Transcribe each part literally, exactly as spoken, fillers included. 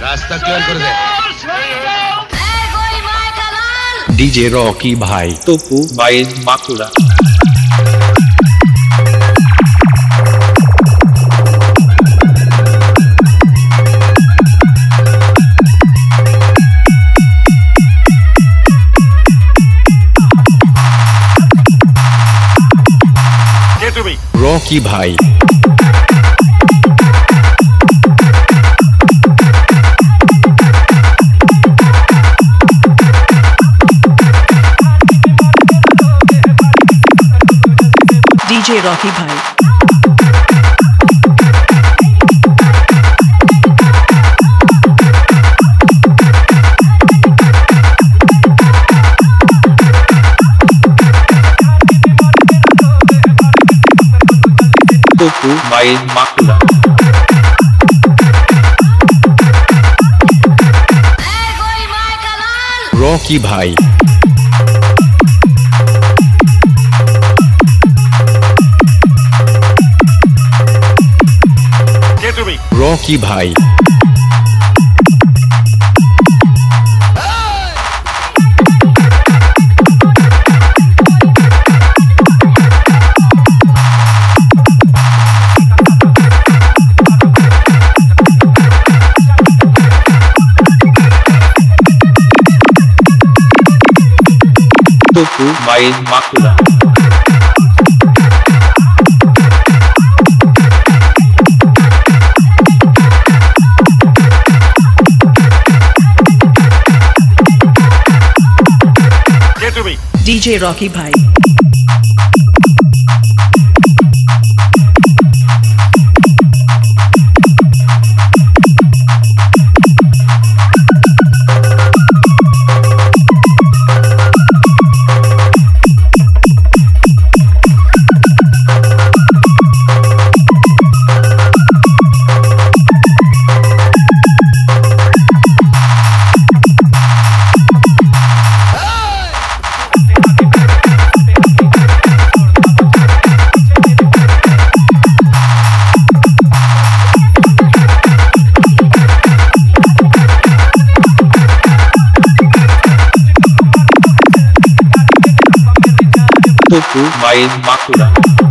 রাস্তা ক্লিয়ার করে দে। DJ Rocky ভাই, তপু বাইজ বাঁকুড়া। রকি ভাই, ডিজে রকি ভাই, তপু বাইজ বাঁকুড়া। রকি ভাই, রকি ভাই, তপু বাইজ বাঁকুড়া। ডিজে রকি ভাই, তপু বাইজ বাঁকুড়া।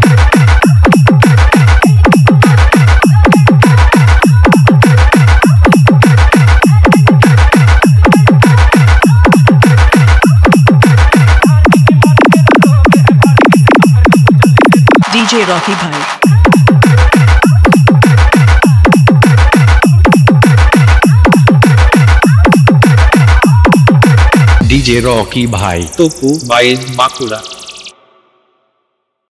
ডিজে রকি ভাই, ডিজে রকি ভাই, তপু বাইজ বাঁকুড়া।